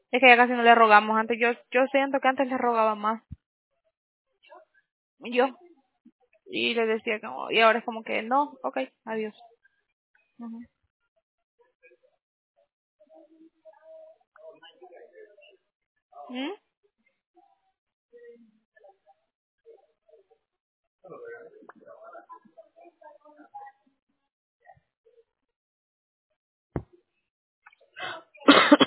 Es que ya casi no le rogamos. Antes yo siento que antes le rogaba más. Yo. Y le decía como, y ahora es como que no, ok, adiós. Ujú. ¿Mm?